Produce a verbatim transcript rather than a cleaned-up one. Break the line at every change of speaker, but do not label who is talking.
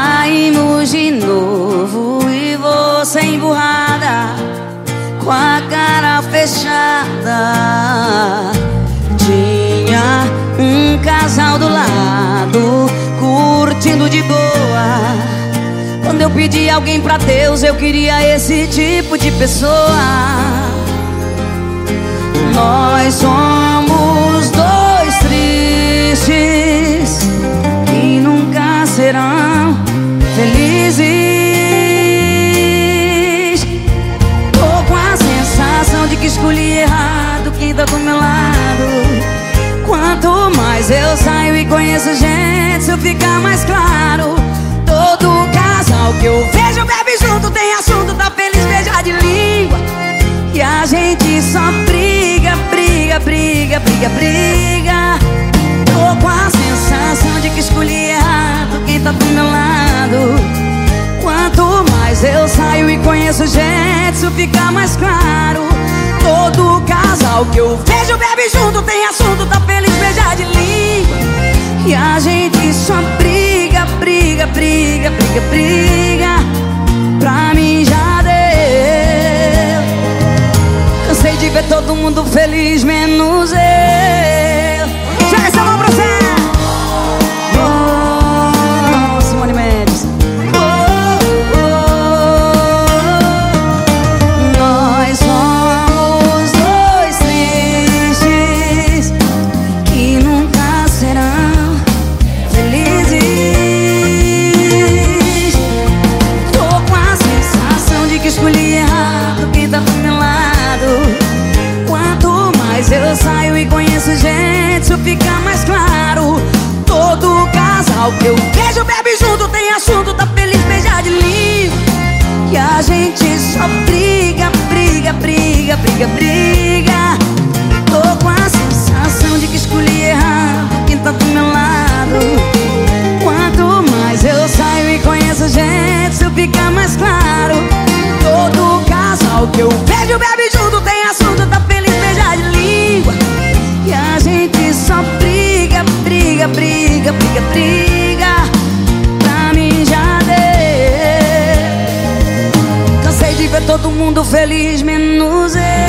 Saímos de novo e você emburrada, com a cara fechada. Tinha um casal do lado, curtindo de boa. Quando eu pedi alguém pra Deus, eu queria esse tipo de pessoa. Nós somos dois tristes que nunca serão felizes. Tô com a sensação de que escolhi errado quem tá do meu lado. Quanto mais eu saio e conheço gente, isso fica mais claro. Todo casal que eu vejo bebe junto, tem assunto, tá feliz, beija de língua. E a gente só briga, briga, briga, briga, briga. Tô com a sensação de que escolhi errado quem tá do meu lado. Quanto mais eu saio e conheço gente, isso fica mais claro. Todo casal que eu vejo bebe junto, tem assunto, tá feliz, beija de língua. E a gente só briga, briga, briga, briga, briga. Pra mim já deu. Cansei de ver todo mundo feliz, menos eu. Joga essa mão pra você. Oh, Simone Mendes. Oh, oh, oh. Nós somos dois tristes que nunca serão felizes. Tô com a sensação de que escolhi errado quem tá do meu lado. Quanto mais eu saio e conheço gente, isso fica mais claro. Todo casal que eu vejo bebe junto, tem assunto, tá feliz, beija de língua. E a gente só briga, briga, briga, briga, briga. Tô com a sensação de que escolhi errado quem tá do meu lado. Quanto mais eu saio e conheço gente, isso fica mais claro. Todo casal que eu vejo bebe junto, tem assunto, tá feliz, beija de língua. E a gente só briga, briga, briga, briga, briga. Pra mim já deu. Cansei de ver todo mundo feliz, menos eu.